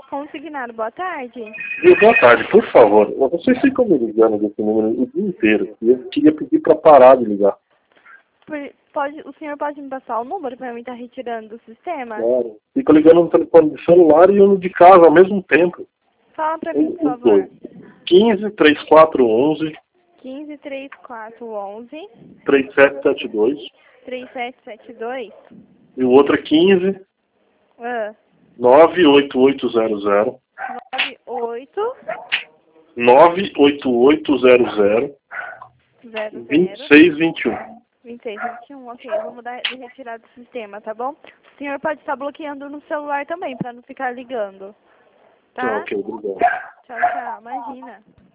Consignado, boa tarde. Boa tarde, por favor. Vocês ficam me ligando desse número o dia inteiro. E eu queria pedir para parar de ligar. O senhor pode me passar o número para mim estar retirando do sistema? Claro. Fico ligando no telefone de celular e no de casa ao mesmo tempo. Fala para mim, por favor. 15 3411 153411 3772. 3772. E o outro é 15 Ah, 98800 98 98800 00 2621. 2621, ok. Eu vou mudar e retirar do sistema, tá bom? O senhor pode estar bloqueando no celular também, para não ficar ligando. Tá, Tá? ok, obrigado. Tchau, tchau. Imagina.